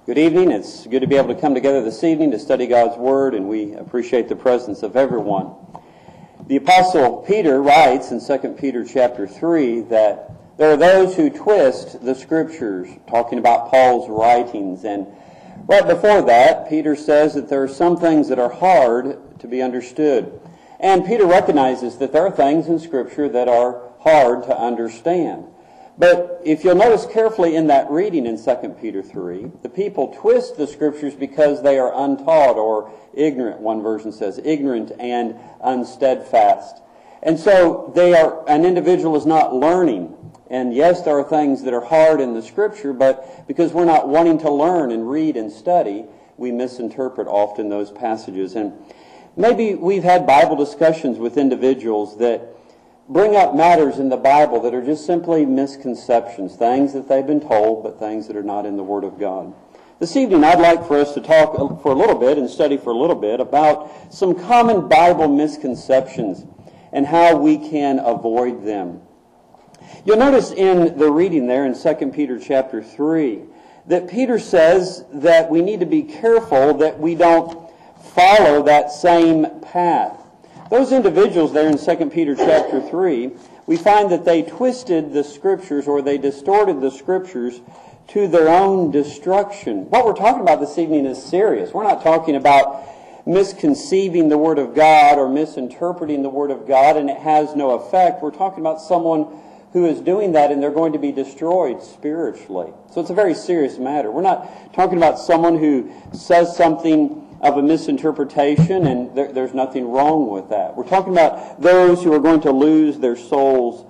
Good evening. It's good to be able to come together this evening to study God's Word, and we appreciate the presence of everyone. The Apostle Peter writes in 2 Peter chapter 3 that there are those who twist the Scriptures, talking about Paul's writings. And right before that, Peter says that there are some things that are hard to be understood. And Peter recognizes that there are things in Scripture that are hard to understand. But if you'll notice carefully in that reading in 2 Peter 3, the people twist the Scriptures because they are untaught or ignorant. One version says ignorant and unsteadfast. And so an individual is not learning. And yes, there are things that are hard in the Scripture, but because we're not wanting to learn and read and study, we misinterpret often those passages. And maybe we've had Bible discussions with individuals that bring up matters in the Bible that are just simply misconceptions, things that they've been told, but things that are not in the Word of God. This evening, I'd like for us to talk for a little bit and study for a little bit about some common Bible misconceptions and how we can avoid them. You'll notice in the reading there in 2 Peter chapter 3 that Peter says that we need to be careful that we don't follow that same path. Those individuals there in 2 Peter chapter 3, we find that they twisted the Scriptures or they distorted the Scriptures to their own destruction. What we're talking about this evening is serious. We're not talking about misconceiving the Word of God or misinterpreting the Word of God and it has no effect. We're talking about someone who is doing that and they're going to be destroyed spiritually. So it's a very serious matter. We're not talking about someone who says something of a misinterpretation, and there's nothing wrong with that. We're talking about those who are going to lose their soul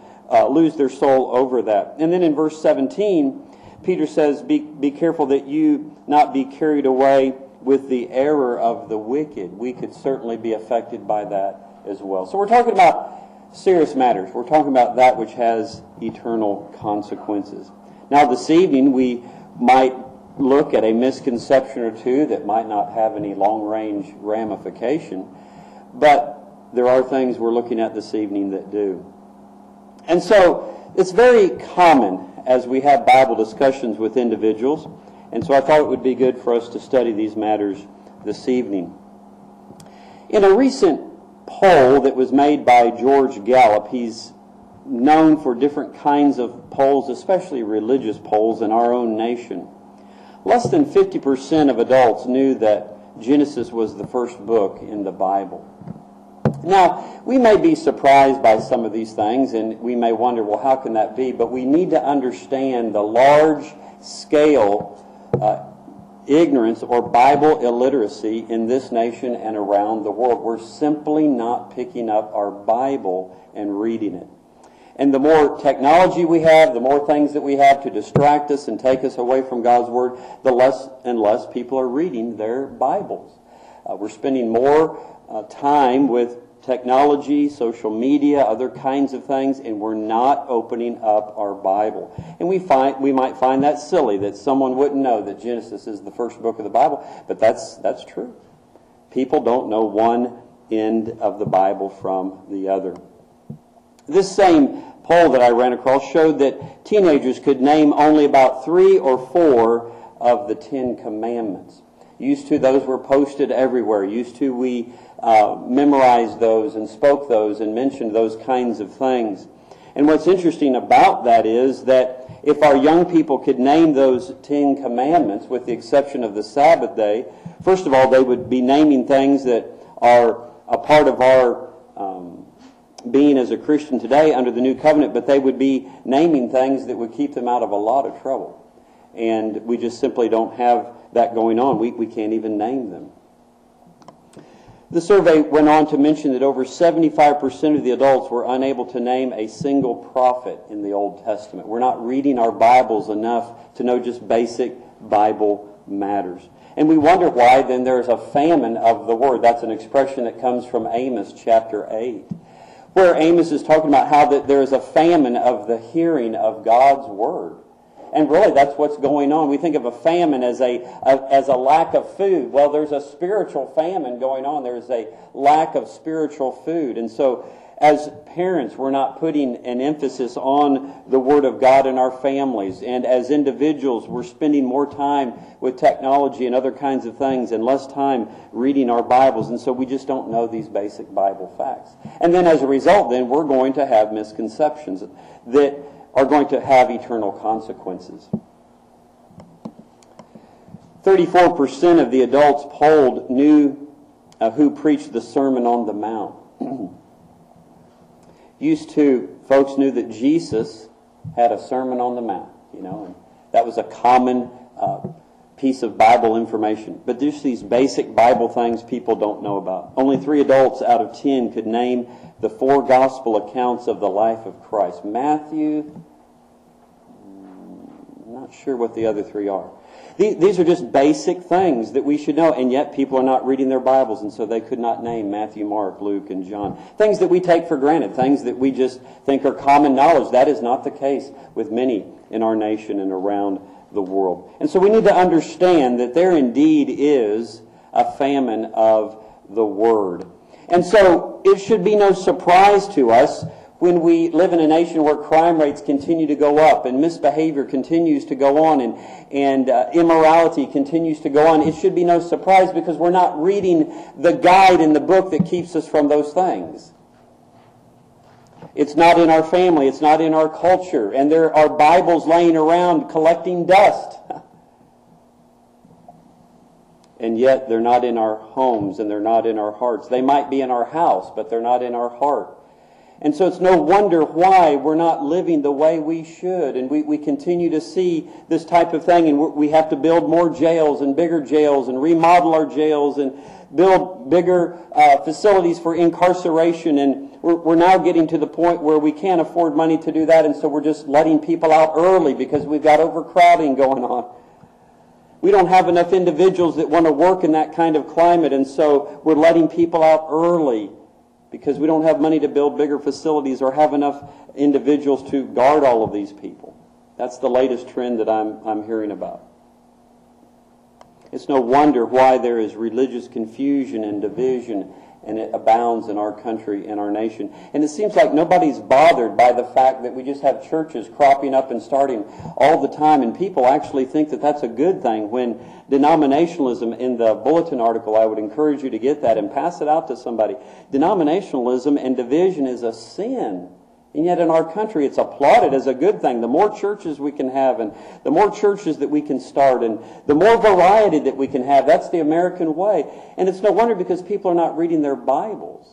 over that. And then in verse 17, Peter says, be careful that you not be carried away with the error of the wicked. We could certainly be affected by that as well. So we're talking about serious matters. We're talking about that which has eternal consequences. Now this evening we might look at a misconception or two that might not have any long-range ramification, but there are things we're looking at this evening that do. And so it's very common as we have Bible discussions with individuals, and so I thought it would be good for us to study these matters this evening. In a recent poll that was made by George Gallup, he's known for different kinds of polls, especially religious polls in our own nation. Less than 50% of adults knew that Genesis was the first book in the Bible. Now, we may be surprised by some of these things, and we may wonder, well, how can that be? But we need to understand the large-scale ignorance or Bible illiteracy in this nation and around the world. We're simply not picking up our Bible and reading it. And the more technology we have, the more things that we have to distract us and take us away from God's Word, the less and less people are reading their Bibles. We're spending more time with technology, social media, other kinds of things, and we're not opening up our Bible. And we might find that silly that someone wouldn't know that Genesis is the first book of the Bible, but that's true. People don't know one end of the Bible from the other. This same poll that I ran across showed that teenagers could name only about 3 or 4 of the 10 commandments. Used to, those were posted everywhere. Used to, we memorized those and spoke those and mentioned those kinds of things. And what's interesting about that is that if our young people could name those 10 commandments, with the exception of the Sabbath day, first of all, they would be naming things that are a part of our being as a Christian today under the new covenant, but they would be naming things that would keep them out of a lot of trouble. And we just simply don't have that going on. We can't even name them. The survey went on to mention that over 75% of the adults were unable to name a single prophet in the Old Testament. We're not reading our Bibles enough to know just basic Bible matters. And we wonder why then there's a famine of the Word. That's an expression that comes from Amos chapter 8. Where Amos is talking about how that there is a famine of the hearing of God's Word. And really, that's what's going on. We think of a famine as a lack of food. Well, there's a spiritual famine going on. There's a lack of spiritual food. And so as parents, we're not putting an emphasis on the Word of God in our families. And as individuals, we're spending more time with technology and other kinds of things and less time reading our Bibles. And so we just don't know these basic Bible facts. And then as a result, then we're going to have misconceptions that are going to have eternal consequences. 34% of the adults polled knew who preached the Sermon on the Mount. Folks knew that Jesus had a Sermon on the Mount, and that was a common piece of Bible information. But there's these basic Bible things people don't know about. Only 3 adults out of 10 could name the 4 gospel accounts of the life of Christ. Matthew, I'm not sure what the other 3 are. These are just basic things that we should know, and yet people are not reading their Bibles, and so they could not name Matthew, Mark, Luke, and John. Things that we take for granted, things that we just think are common knowledge. That is not the case with many in our nation and around the world. And so we need to understand that there indeed is a famine of the Word. And so it should be no surprise to us when we live in a nation where crime rates continue to go up and misbehavior continues to go on and immorality continues to go on. It should be no surprise because we're not reading the guide in the book that keeps us from those things. It's not in our family. It's not in our culture. And there are Bibles laying around collecting dust. And yet they're not in our homes and they're not in our hearts. They might be in our house, but they're not in our heart. And so it's no wonder why we're not living the way we should. And we continue to see this type of thing. And we have to build more jails and bigger jails and remodel our jails and build bigger facilities for incarceration. And we're now getting to the point where we can't afford money to do that. And so we're just letting people out early because we've got overcrowding going on. We don't have enough individuals that want to work in that kind of climate. And so we're letting people out early, because we don't have money to build bigger facilities or have enough individuals to guard all of these people. That's the latest trend that I'm hearing about. It's no wonder why there is religious confusion and division, and it abounds in our country and our nation. And it seems like nobody's bothered by the fact that we just have churches cropping up and starting all the time, and people actually think that that's a good thing, when denominationalism, in the bulletin article, I would encourage you to get that and pass it out to somebody. Denominationalism and division is a sin. And yet in our country it's applauded as a good thing. The more churches we can have and the more churches that we can start and the more variety that we can have, that's the American way. And it's no wonder because people are not reading their Bibles.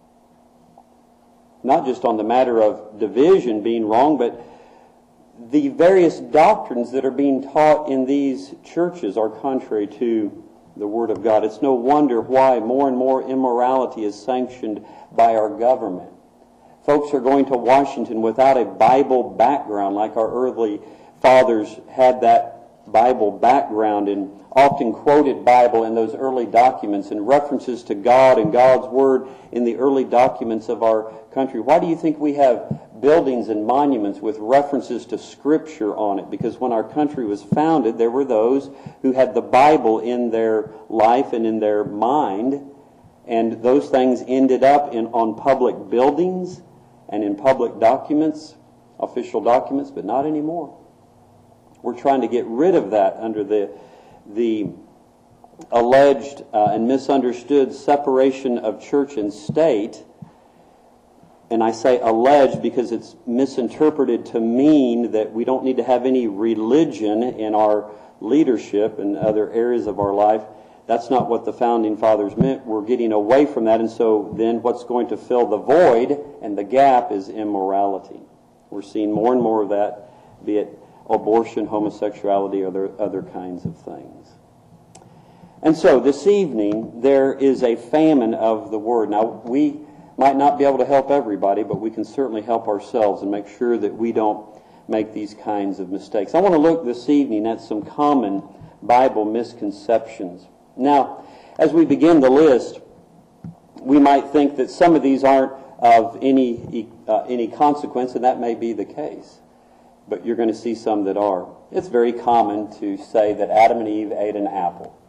Not just on the matter of division being wrong, but the various doctrines that are being taught in these churches are contrary to the Word of God. It's no wonder why more and more immorality is sanctioned by our government. Folks are going to Washington without a Bible background, like our early fathers had that Bible background and often quoted Bible in those early documents and references to God and God's Word in the early documents of our country. Why do you think we have buildings and monuments with references to Scripture on it? Because when our country was founded, there were those who had the Bible in their life and in their mind, and those things ended up on public buildings and in public documents, official documents, but not anymore. We're trying to get rid of that under the alleged and misunderstood separation of church and state. And I say alleged because it's misinterpreted to mean that we don't need to have any religion in our leadership and other areas of our life. That's not what the Founding Fathers meant. We're getting away from that, and so then what's going to fill the void and the gap is immorality. We're seeing more and more of that, be it abortion, homosexuality, or other kinds of things. And so this evening, there is a famine of the Word. Now, we might not be able to help everybody, but we can certainly help ourselves and make sure that we don't make these kinds of mistakes. I want to look this evening at some common Bible misconceptions. Now, as we begin the list, we might think that some of these aren't of any consequence, and that may be the case. But you're going to see some that are. It's very common to say that Adam and Eve ate an apple.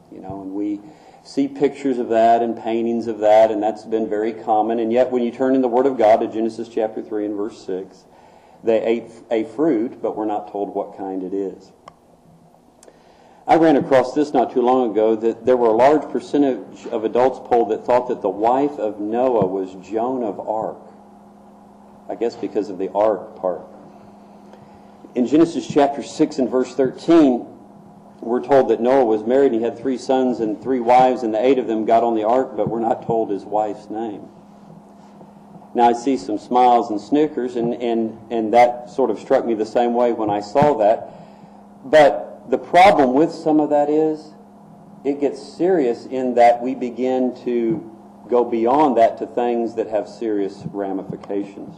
and we see pictures of that and paintings of that, and that's been very common. And yet when you turn in the Word of God to Genesis chapter 3 and verse 6, they ate a fruit, but we're not told what kind it is. I ran across this not too long ago, that there were a large percentage of adults polled that thought that the wife of Noah was Joan of Arc. I guess because of the ark part. In Genesis chapter 6 and verse 13, we're told that Noah was married and he had 3 sons and 3 wives, and the 8 of them got on the ark, but we're not told his wife's name. Now I see some smiles and snickers, and that sort of struck me the same way when I saw that. But the problem with some of that is it gets serious in that we begin to go beyond that to things that have serious ramifications.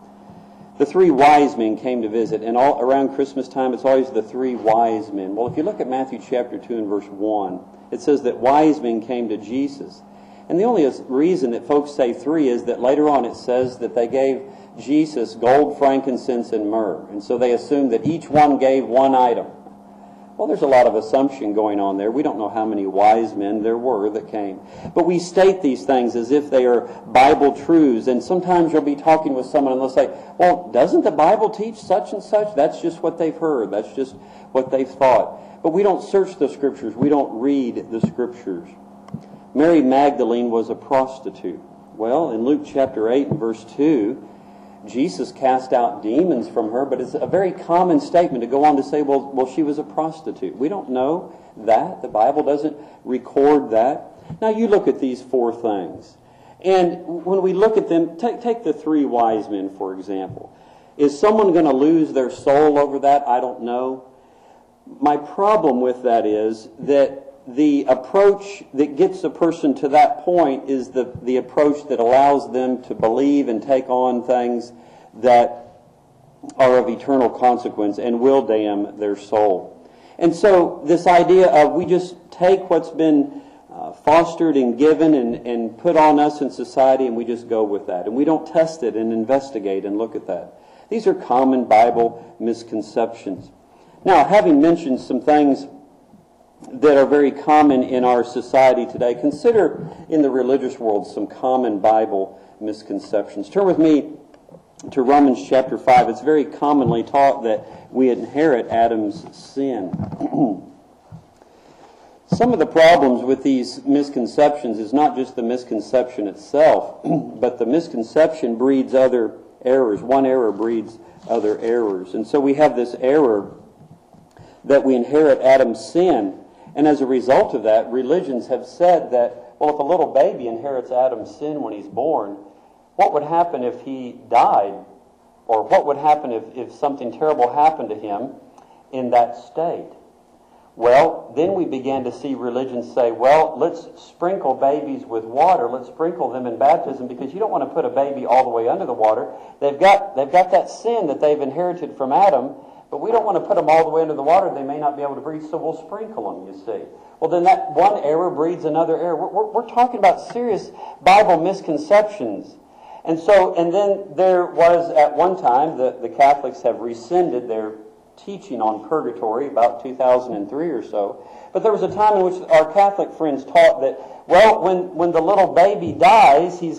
The 3 wise men came to visit, and all around Christmas time it's always the 3 wise men. Well, if you look at Matthew chapter 2 and verse 1, it says that wise men came to Jesus. And the only reason that folks say 3 is that later on it says that they gave Jesus gold, frankincense, and myrrh. And so they assumed that each one gave one item. Well, there's a lot of assumption going on there. We don't know how many wise men there were that came. But we state these things as if they are Bible truths. And sometimes you'll be talking with someone and they'll say, well, doesn't the Bible teach such and such? That's just what they've heard. That's just what they've thought. But we don't search the Scriptures. We don't read the Scriptures. Mary Magdalene was a prostitute. Well, in Luke chapter 8 and verse 2, Jesus cast out demons from her, but it's a very common statement to go on to say, well, she was a prostitute. We don't know that. The Bible doesn't record that. Now, you look at these 4 things. And when we look at them, take the 3 wise men, for example. Is someone going to lose their soul over that? I don't know. My problem with that is that the approach that gets a person to that point is the approach that allows them to believe and take on things that are of eternal consequence and will damn their soul. And so this idea of we just take what's been fostered and given and put on us in society and we just go with that. And we don't test it and investigate and look at that. These are common Bible misconceptions. Now, having mentioned some things that are very common in our society today, consider in the religious world some common Bible misconceptions. Turn with me to Romans chapter 5. It's very commonly taught that we inherit Adam's sin. Some of the problems with these misconceptions is not just the misconception itself, but the misconception breeds other errors. One error breeds other errors. And so we have this error that we inherit Adam's sin. And as a result of that, religions have said that, well, if a little baby inherits Adam's sin when he's born, what would happen if he died? Or what would happen if something terrible happened to him in that state? Well, then we began to see religions say, well, let's sprinkle babies with water. Let's sprinkle them in baptism because you don't want to put a baby all the way under the water. They've got that sin that they've inherited from Adam, but we don't want to put them all the way under the water. They may not be able to breathe, so we'll sprinkle them, you see. Well, then that one error breeds another error. We're talking about serious Bible misconceptions. And then there was, at one time, the Catholics have rescinded their teaching on purgatory, about 2003 or so. But there was a time in which our Catholic friends taught that, well, when the little baby dies, he's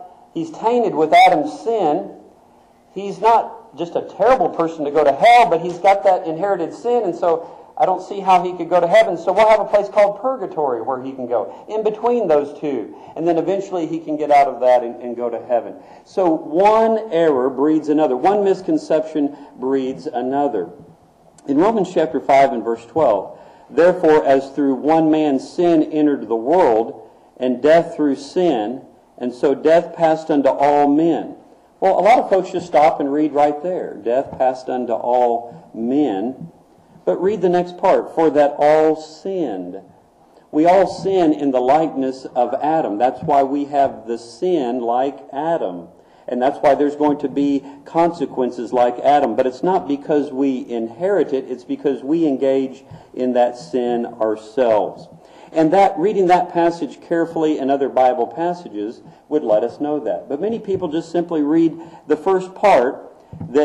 tainted with Adam's sin. He's not just a terrible person to go to hell, but he's got that inherited sin, and so I don't see how he could go to heaven. So we'll have a place called purgatory where he can go, in between those two. And then eventually he can get out of that and go to heaven. So one error breeds another. One misconception breeds another. In Romans chapter 5 and verse 12, therefore, as through one man sin entered the world, and death through sin, and so death passed unto all men. Well, a lot of folks just stop and read right there. Death passed unto all men. But read the next part. For that all sinned. We all sin in the likeness of Adam. That's why we have the sin like Adam. And that's why there's going to be consequences like Adam. But it's not because we inherit it. It's because we engage in that sin ourselves. And that reading that passage carefully and other Bible passages would let us know that. But many people just simply read the first part, that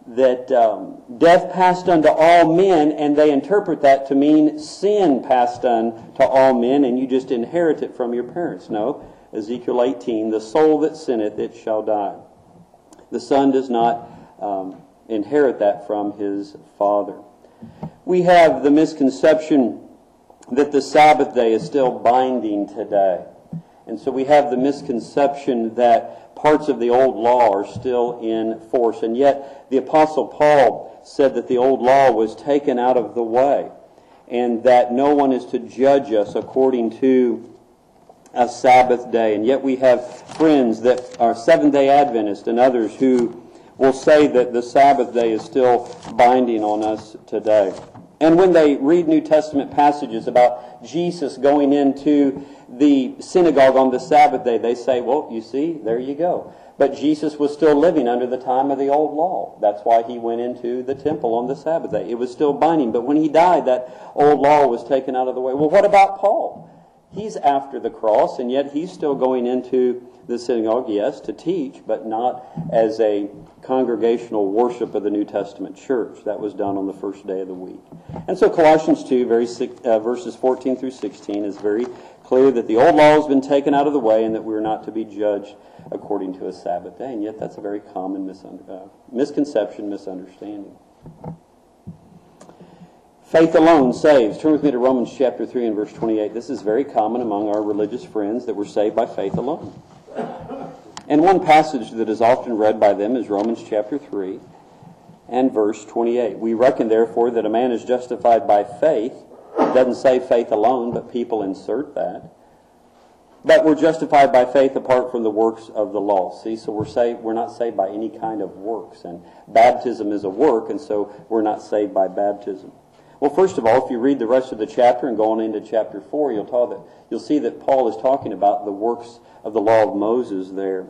death passed unto all men, and they interpret that to mean sin passed unto all men, and you just inherit it from your parents. No, Ezekiel 18, the soul that sinneth, it shall die. The son does not inherit that from his father. We have the misconception that the Sabbath day is still binding today. And so we have the misconception that parts of the old law are still in force. And yet the Apostle Paul said that the old law was taken out of the way, and that no one is to judge us according to a Sabbath day. And yet we have friends that are Seventh-day Adventists and others who will say that the Sabbath day is still binding on us today. And when they read New Testament passages about Jesus going into the synagogue on the Sabbath day, they say, well, you see, there you go. But Jesus was still living under the time of the old law. That's why he went into the temple on the Sabbath day. It was still binding. But when he died, that old law was taken out of the way. Well, what about Paul? He's after the cross, and yet he's still going into the synagogue, yes, to teach, but not as a congregational worship of the New Testament church. That was done on the first day of the week. And so Colossians 2, verses 14 through 16, is very clear that the old law has been taken out of the way and that we're not to be judged according to a Sabbath day. And yet that's a very common misconception, misunderstanding. Faith alone saves. Turn with me to Romans chapter 3 and verse 28. This is very common among our religious friends that we're saved by faith alone. And one passage that is often read by them is Romans chapter 3 and verse 28. We reckon, therefore, that a man is justified by faith. It doesn't say faith alone, but people insert that. But we're justified by faith apart from the works of the law. See, so we're not saved by any kind of works. And baptism is a work, and so we're not saved by baptism. Well, first of all, if you read the rest of the chapter and go on into chapter 4, you'll see that Paul is talking about the works of the law of Moses there,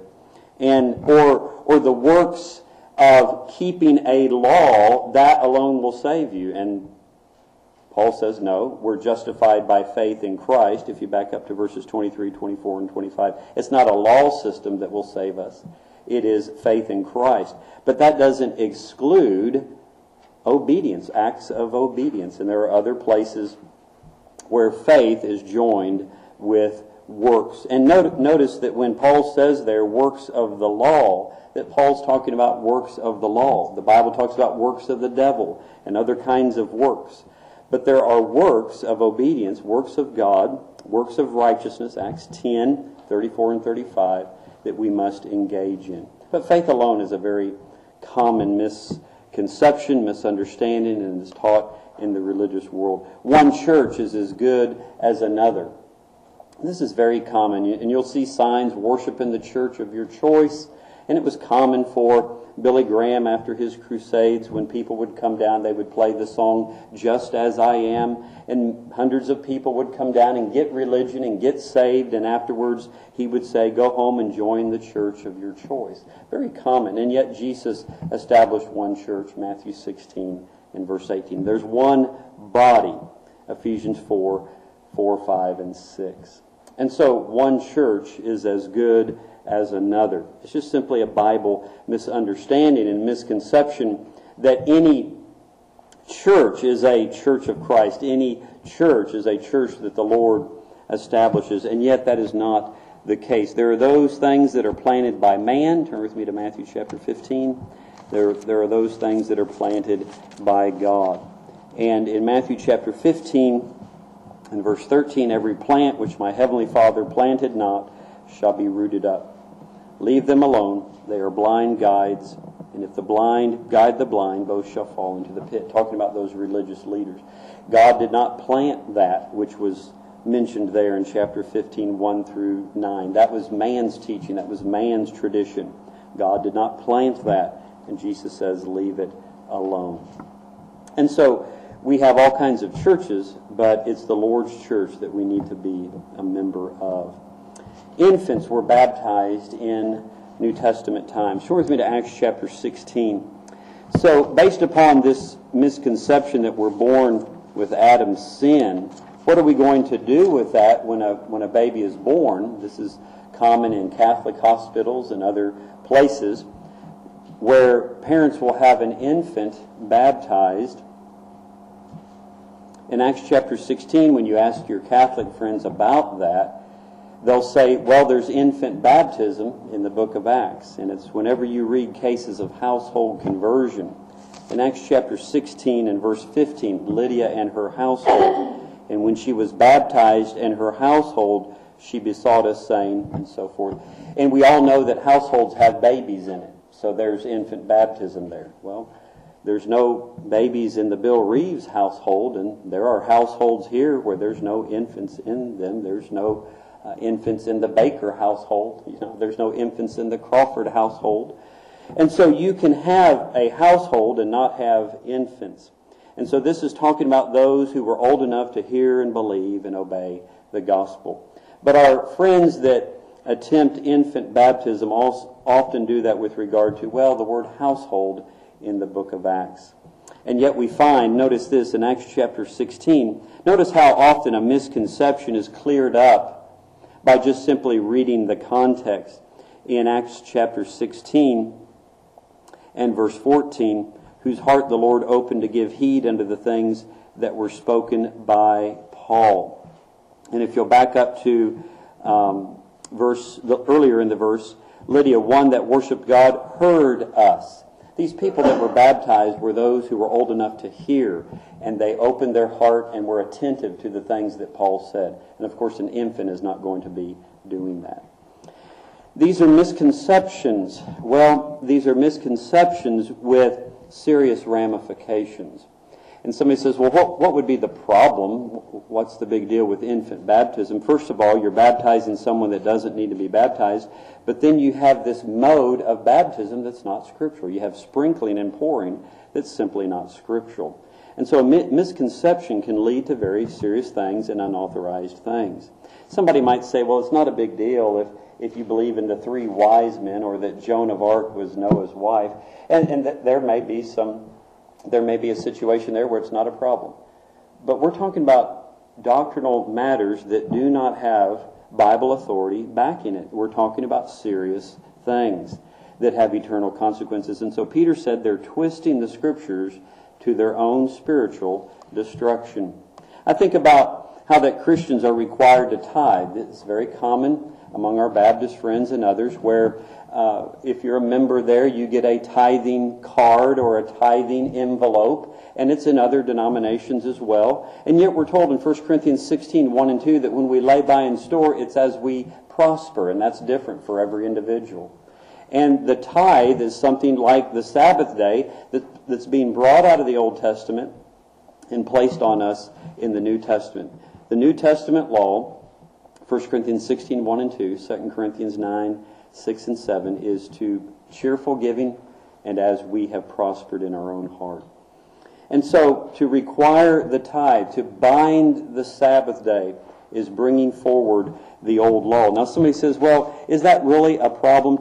or the works of keeping a law. That alone will save you. And Paul says, no, we're justified by faith in Christ. If you back up to verses 23, 24, and 25, it's not a law system that will save us. It is faith in Christ. But that doesn't exclude obedience, acts of obedience. And there are other places where faith is joined with works. And notice that when Paul says there, works of the law, that Paul's talking about works of the law. The Bible talks about works of the devil and other kinds of works. But there are works of obedience, works of God, works of righteousness, Acts 10, 34 and 35, that we must engage in. But faith alone is a very common misconception, misunderstanding, and is taught in the religious world. One church is as good as another. This is very common, and you'll see signs, worship in the church of your choice. And it was common for Billy Graham after his crusades, when people would come down, they would play the song, Just As I Am, and hundreds of people would come down and get religion and get saved, and afterwards he would say, go home and join the church of your choice. Very common, and yet Jesus established one church, Matthew 16 and verse 18. There's one body, Ephesians 4, 5, and 6. And so one church is as good as another. It's just simply a Bible misunderstanding and misconception that any church is a church of Christ. Any church is a church that the Lord establishes, and yet that is not the case. There are those things that are planted by man. Turn with me to Matthew chapter 15. There are those things that are planted by God. And in Matthew chapter 15 and verse 13, every plant which my heavenly Father planted not shall be rooted up. Leave them alone. They are blind guides. And if the blind guide the blind, both shall fall into the pit. Talking about those religious leaders. God did not plant that which was mentioned there in chapter 15, 1 through 9. That was man's teaching. That was man's tradition. God did not plant that. And Jesus says, leave it alone. And so we have all kinds of churches, but it's the Lord's church that we need to be a member of. Infants were baptized in New Testament times. Turn with me to Acts chapter 16. So, based upon this misconception that we're born with Adam's sin, what are we going to do with that when a baby is born? This is common in Catholic hospitals and other places. where parents will have an infant baptized. In Acts chapter 16, when you ask your Catholic friends about that, they'll say, well, there's infant baptism in the book of Acts. And it's whenever you read cases of household conversion. In Acts chapter 16 and verse 15, Lydia and her household. And when she was baptized and her household, she besought us, saying, and so forth. And we all know that households have babies in it. So there's infant baptism there. Well, there's no babies in the Bill Reeves household, and there are households here where there's no infants in them. There's no infants in the Baker household. There's no infants in the Crawford household. And so you can have a household and not have infants. And so this is talking about those who were old enough to hear and believe and obey the gospel. But our friends that attempt infant baptism also often do that with regard to, the word household in the book of Acts. And yet we find, notice this in Acts chapter 16, notice how often a misconception is cleared up by just simply reading the context. In Acts chapter 16 and verse 14, whose heart the Lord opened to give heed unto the things that were spoken by Paul. And if you'll back up to earlier in the verse, Lydia, one that worshiped God, heard us. These people that were baptized were those who were old enough to hear, and they opened their heart and were attentive to the things that Paul said. And of course, an infant is not going to be doing that. These are misconceptions. These are misconceptions with serious ramifications. And somebody says, what would be the problem? What's the big deal with infant baptism? First of all, you're baptizing someone that doesn't need to be baptized, but then you have this mode of baptism that's not scriptural. You have sprinkling and pouring that's simply not scriptural. And so a misconception can lead to very serious things and unauthorized things. Somebody might say, it's not a big deal if you believe in the three wise men, or that Joan of Arc was Noah's wife, and that there may be a situation there where it's not a problem. But we're talking about doctrinal matters that do not have Bible authority backing it. We're talking about serious things that have eternal consequences. And so Peter said they're twisting the scriptures to their own spiritual destruction. I think about how that Christians are required to tithe. It's very common among our Baptist friends and others where if you're a member there, you get a tithing card or a tithing envelope, and it's in other denominations as well. And yet we're told in 1 Corinthians 16, 1 and 2, that when we lay by in store, it's as we prosper, and that's different for every individual. And the tithe is something like the Sabbath day that's being brought out of the Old Testament and placed on us in the New Testament. The New Testament law, 1 Corinthians 16, 1 and 2, 2 Corinthians 9, 6 and 7, is to cheerful giving and as we have prospered in our own heart. And so to require the tithe, to bind the Sabbath day, is bringing forward the old law. Now somebody says, is that really a problem